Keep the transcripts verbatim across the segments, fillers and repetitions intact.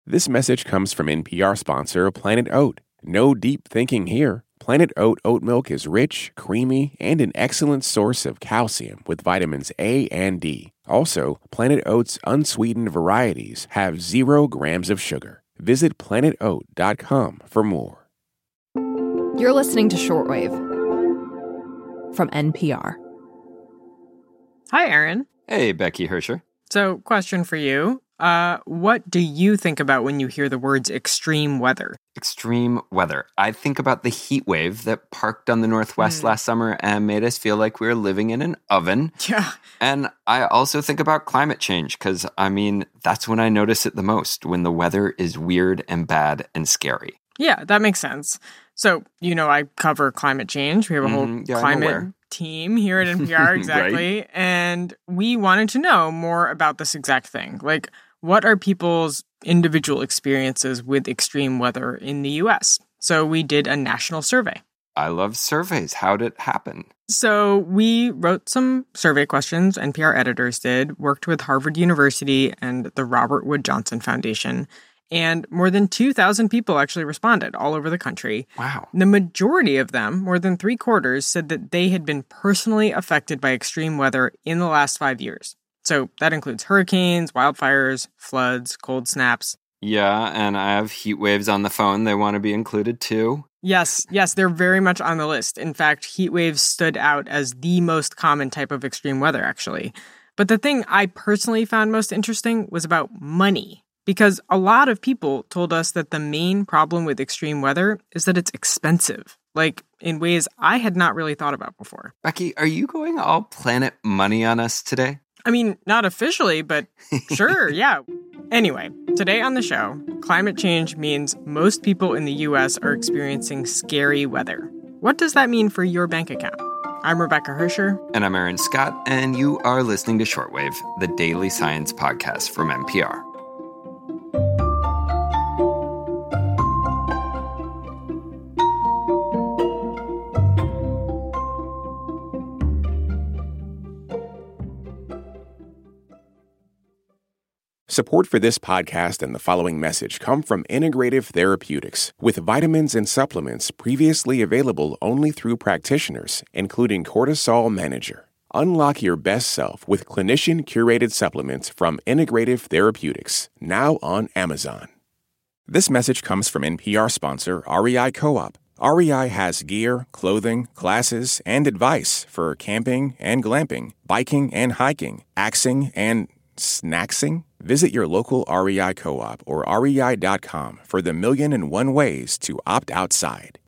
This message comes from N P R sponsor Planet Oat. No deep thinking here. Planet Oat oat milk is rich, creamy, and an excellent source of calcium with vitamins A and D. Also, Planet Oat's unsweetened varieties have zero grams of sugar. Visit planet oat dot com for more. You're listening to Shortwave from N P R. Hi, Aaron. Hey, Becky Hersher. So, question for you. Uh, what do you think about when you hear the words extreme weather? Extreme weather. I think about the heat wave that parked on the Northwest mm. last summer and made us feel like we were living in an oven. Yeah. And I also think about climate change because, I mean, that's when I notice it the most, when the weather is weird and bad and scary. Yeah, that makes sense. So, you know, I cover climate change. We have a whole mm, yeah, climate team here at N P R, exactly. Right? And we wanted to know more about this exact thing. Like, what are people's individual experiences with extreme weather in the U S? So we did a national survey. I love surveys. How did it happen? So we wrote some survey questions, N P R editors did, worked with Harvard University and the Robert Wood Johnson Foundation, and more than two thousand people actually responded all over the country. Wow. The majority of them, more than three quarters, said that they had been personally affected by extreme weather in the last five years. So that includes hurricanes, wildfires, floods, cold snaps. Yeah, and I have heat waves on the phone. They want to be included too. Yes, yes, they're very much on the list. In fact, heat waves stood out as the most common type of extreme weather, actually. But the thing I personally found most interesting was about money. Because a lot of people told us that the main problem with extreme weather is that it's expensive. Like, in ways I had not really thought about before. Becky, are you going all Planet Money on us today? I mean, not officially, but sure, yeah. Anyway, today on the show, climate change means most people in the U S are experiencing scary weather. What does that mean for your bank account? I'm Rebecca Hersher. And I'm Aaron Scott, and you are listening to Shortwave, the daily science podcast from N P R. Support for this podcast and the following message come from Integrative Therapeutics, with vitamins and supplements previously available only through practitioners, including Cortisol Manager. Unlock your best self with clinician-curated supplements from Integrative Therapeutics, now on Amazon. This message comes from N P R sponsor R E I Co-op. R E I has gear, clothing, classes, and advice for camping and glamping, biking and hiking, axing and snacksing. Visit your local R E I co-op or R E I dot com for the million and one ways to opt outside.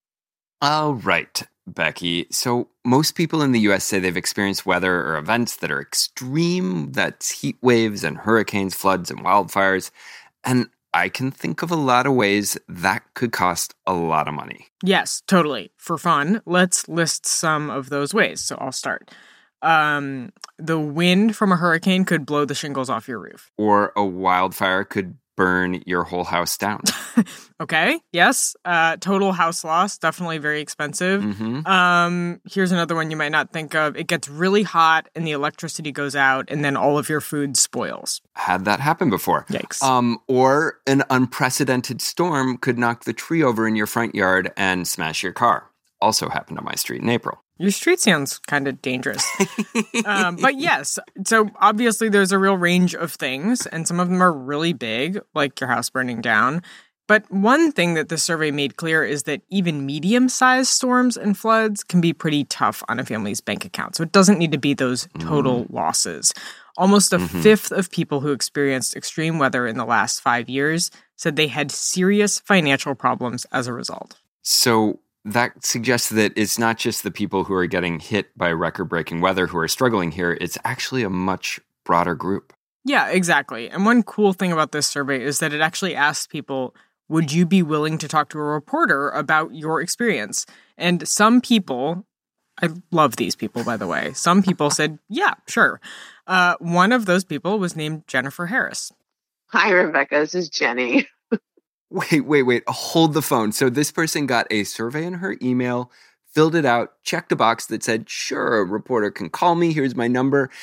All right, Becky. So most people in the U S say they've experienced weather or events that are extreme. That's heat waves and hurricanes, floods and wildfires. And I can think of a lot of ways that could cost a lot of money. Yes, totally. For fun, let's list some of those ways. So I'll start. Um, the wind from a hurricane could blow the shingles off your roof. Or a wildfire could burn your whole house down. Okay, yes. Uh, total house loss, definitely very expensive. Mm-hmm. Um, here's another one you might not think of. It gets really hot and the electricity goes out and then all of your food spoils. Had that happen before. Yikes. Um, or an unprecedented storm could knock the tree over in your front yard and smash your car. Also happened on my street in April. Your street sounds kind of dangerous. um, but yes, so obviously there's a real range of things, and some of them are really big, like your house burning down. But one thing that the survey made clear is that even medium-sized storms and floods can be pretty tough on a family's bank account. So it doesn't need to be those total mm. losses. Almost a mm-hmm. fifth of people who experienced extreme weather in the last five years said they had serious financial problems as a result. So that suggests that it's not just the people who are getting hit by record-breaking weather who are struggling here. It's actually a much broader group. Yeah, exactly. And one cool thing about this survey is that it actually asked people, would you be willing to talk to a reporter about your experience? And some people, I love these people, by the way, some people said, yeah, sure. Uh, one of those people was named Jennifer Harris. Hi, Rebecca. This is Jenny. Wait, wait, wait. Hold the phone. So this person got a survey in her email, filled it out, checked a box that said, sure, a reporter can call me. Here's my number.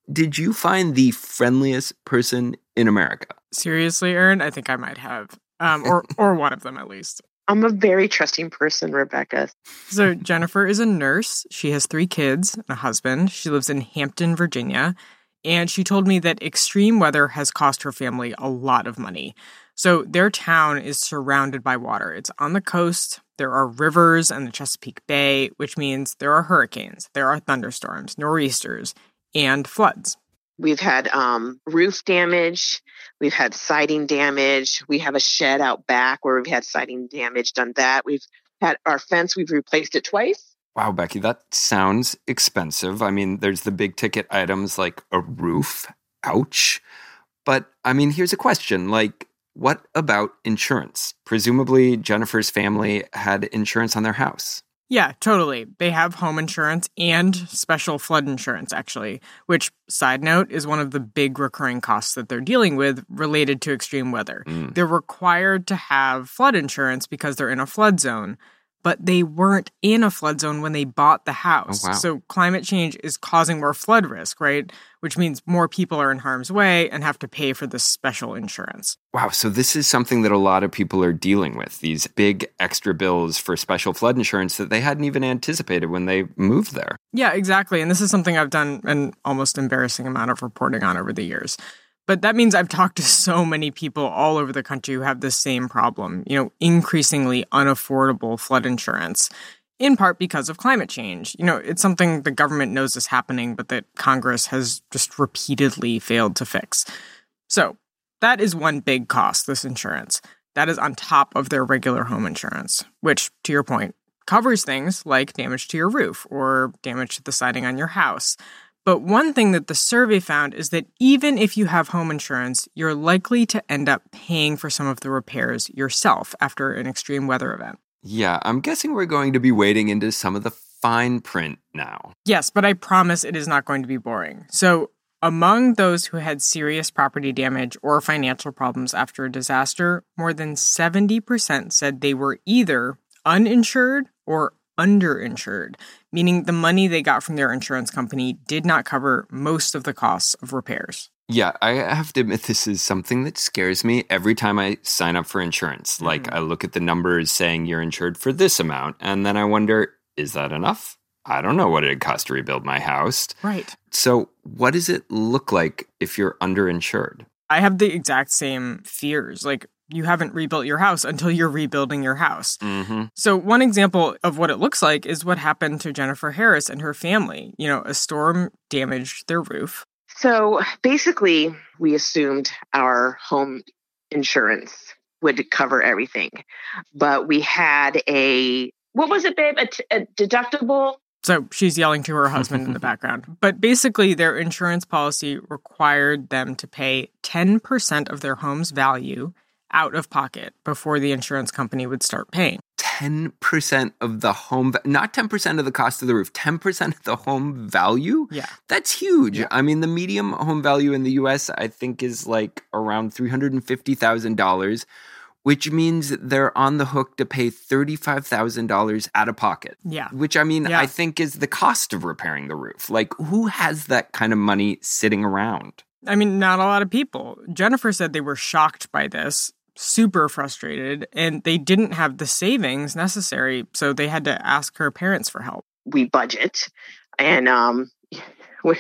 did you find the friendliest person in America? Seriously, Aaron, I think I might have. Um, or, or one of them at least. I'm a very trusting person, Rebecca. So Jennifer is a nurse. She has three kids and a husband. She lives in Hampton, Virginia. And she told me that extreme weather has cost her family a lot of money. So their town is surrounded by water. It's on the coast. There are rivers and the Chesapeake Bay, which means there are hurricanes, there are thunderstorms, nor'easters, and floods. We've had um, roof damage. We've had siding damage. We have a shed out back where we've had siding damage, done that. We've had our fence. We've replaced it twice. Wow, Becky, that sounds expensive. I mean, there's the big ticket items like a roof. Ouch. But I mean, here's a question. Like, what about insurance? Presumably, Jennifer's family had insurance on their house. Yeah, totally. They have home insurance and special flood insurance, actually, which, side note, is one of the big recurring costs that they're dealing with related to extreme weather. Mm. They're required to have flood insurance because they're in a flood zone, but they weren't in a flood zone when they bought the house. Oh, wow. So climate change is causing more flood risk, right? Which means more people are in harm's way and have to pay for this special insurance. Wow, so this is something that a lot of people are dealing with, these big extra bills for special flood insurance that they hadn't even anticipated when they moved there. Yeah, exactly. And this is something I've done an almost embarrassing amount of reporting on over the years. But that means I've talked to so many people all over the country who have the same problem, you know, increasingly unaffordable flood insurance, in part because of climate change. You know, it's something the government knows is happening, but that Congress has just repeatedly failed to fix. So that is one big cost, this insurance. That is on top of their regular home insurance, which, to your point, covers things like damage to your roof or damage to the siding on your house. But one thing that the survey found is that even if you have home insurance, you're likely to end up paying for some of the repairs yourself after an extreme weather event. Yeah, I'm guessing we're going to be wading into some of the fine print now. Yes, but I promise it is not going to be boring. So among those who had serious property damage or financial problems after a disaster, more than seventy percent said they were either uninsured or underinsured, meaning the money they got from their insurance company did not cover most of the costs of repairs. Yeah, I have to admit this is something that scares me every time I sign up for insurance. Like, mm. I look at the numbers saying you're insured for this amount, and then I wonder, is that enough? I don't know what it'd cost to rebuild my house. Right. So what does it look like if you're underinsured? I have the exact same fears. Like, you haven't rebuilt your house until you're rebuilding your house. Mm-hmm. So one example of what it looks like is what happened to Jennifer Harris and her family. You know, a storm damaged their roof. So basically, we assumed our home insurance would cover everything. But we had a, what was it, babe? A, t- a deductible? So she's yelling to her husband in the background. But basically, their insurance policy required them to pay ten percent of their home's value out of pocket before the insurance company would start paying. ten percent of the home, not ten percent of the cost of the roof, ten percent of the home value? Yeah. That's huge. Yeah. I mean, the median home value in the U S, I think, is like around three hundred fifty thousand dollars, which means they're on the hook to pay thirty-five thousand dollars out of pocket. Yeah. Which, I mean, yeah. I think is the cost of repairing the roof. Like, who has that kind of money sitting around? I mean, not a lot of people. Jennifer said they were shocked by this, super frustrated, and they didn't have the savings necessary, so they had to ask her parents for help. We budget, and um, we,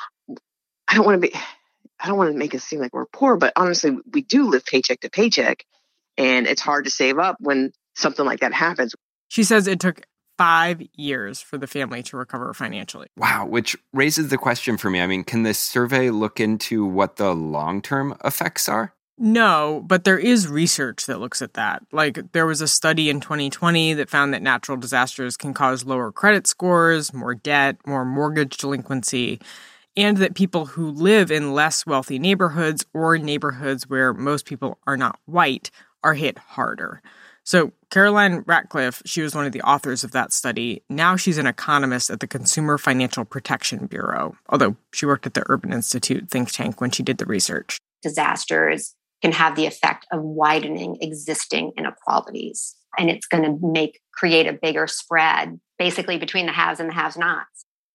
I don't want to be, I don't want to make it seem like we're poor, but honestly, we do live paycheck to paycheck, and it's hard to save up when something like that happens. She says it took five years for the family to recover financially. Wow, which raises the question for me. I mean, can this survey look into what the long-term effects are? No, but there is research that looks at that. Like, there was a study in twenty twenty that found that natural disasters can cause lower credit scores, more debt, more mortgage delinquency, and that people who live in less wealthy neighborhoods or neighborhoods where most people are not white are hit harder. So Caroline Ratcliffe, she was one of the authors of that study. Now she's an economist at the Consumer Financial Protection Bureau, although she worked at the Urban Institute think tank when she did the research. Disasters can have the effect of widening existing inequalities. And it's going to make create a bigger spread, basically between the haves and the have-nots.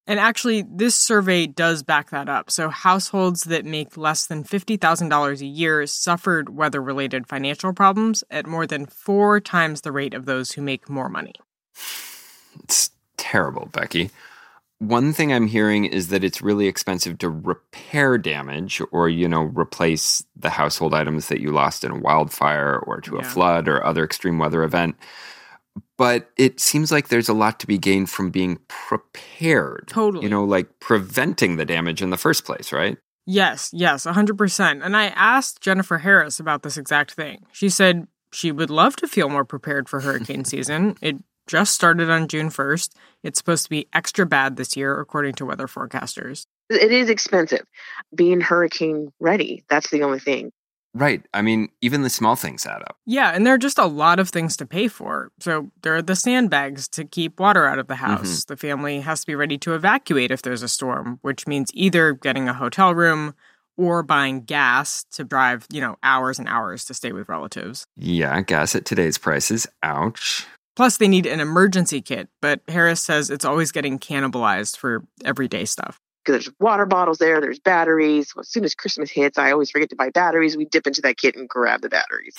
And actually, this survey does back that up. So households that make less than fifty thousand dollars a year suffered weather-related financial problems at more than four times the rate of those who make more money. It's terrible, Becky. One thing I'm hearing is that it's really expensive to repair damage or, you know, replace the household items that you lost in a wildfire or to Yeah. a flood or other extreme weather event. But it seems like there's a lot to be gained from being prepared. Totally. You know, like preventing the damage in the first place, right? Yes, yes, one hundred percent. And I asked Jennifer Harris about this exact thing. She said she would love to feel more prepared for hurricane season. It just started on June first. It's supposed to be extra bad this year, according to weather forecasters. It is expensive being hurricane ready. That's the only thing. Right. I mean, even the small things add up. Yeah, and there are just a lot of things to pay for. So there are the sandbags to keep water out of the house. Mm-hmm. The family has to be ready to evacuate if there's a storm, which means either getting a hotel room or buying gas to drive, you know, hours and hours to stay with relatives. Yeah, gas at today's prices. Ouch. Plus, they need an emergency kit, but Harris says it's always getting cannibalized for everyday stuff. Because there's water bottles there, there's batteries. Well, as soon as Christmas hits, I always forget to buy batteries. We dip into that kit and grab the batteries.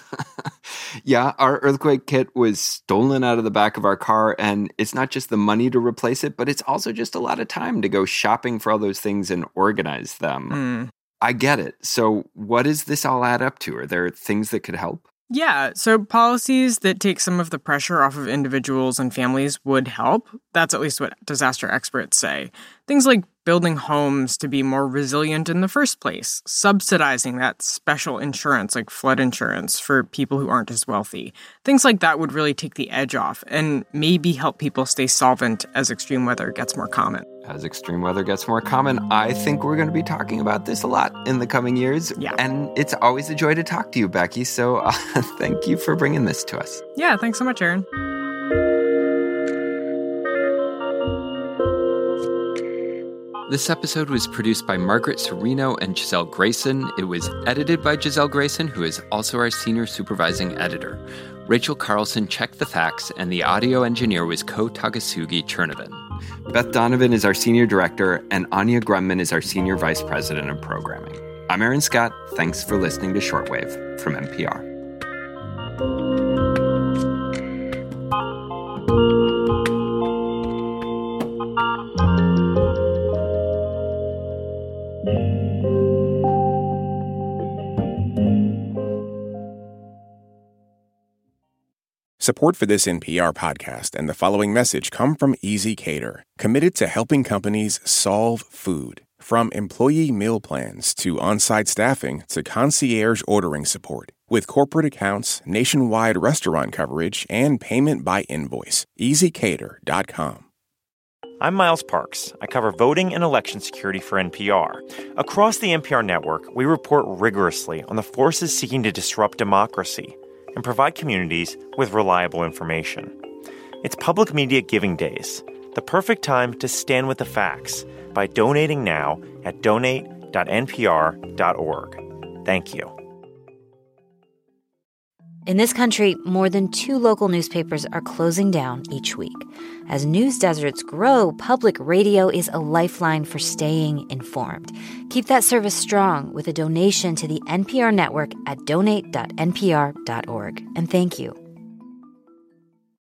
Yeah, our earthquake kit was stolen out of the back of our car, and it's not just the money to replace it, but it's also just a lot of time to go shopping for all those things and organize them. Mm. I get it. So what does this all add up to? Are there things that could help? Yeah, so policies that take some of the pressure off of individuals and families would help. That's at least what disaster experts say. Things like building homes to be more resilient in the first place, subsidizing that special insurance like flood insurance for people who aren't as wealthy. Things like that would really take the edge off and maybe help people stay solvent as extreme weather gets more common. As extreme weather gets more common, I think we're going to be talking about this a lot in the coming years. Yeah. And it's always a joy to talk to you, Becky. So uh, thank you for bringing this to us. Yeah, thanks so much, Aaron. This episode was produced by Margaret Serino and Giselle Grayson. It was edited by Giselle Grayson, who is also our senior supervising editor. Rachel Carlson checked the facts, and the audio engineer was Ko Takasugi Chernovin. Beth Donovan is our senior director, and Anya Grumman is our senior vice president of programming. I'm Aaron Scott. Thanks for listening to Shortwave from N P R. Support for this N P R podcast and the following message come from Easy Cater, committed to helping companies solve food. From employee meal plans to on-site staffing to concierge ordering support. With corporate accounts, nationwide restaurant coverage, and payment by invoice. easy cater dot com. I'm Miles Parks. I cover voting and election security for N P R. Across the N P R network, we report rigorously on the forces seeking to disrupt democracy and provide communities with reliable information. It's Public Media Giving Days, the perfect time to stand with the facts by donating now at donate dot n p r dot org. Thank you. In this country, more than two local newspapers are closing down each week. As news deserts grow, public radio is a lifeline for staying informed. Keep that service strong with a donation to the N P R network at donate dot n p r dot org. And thank you.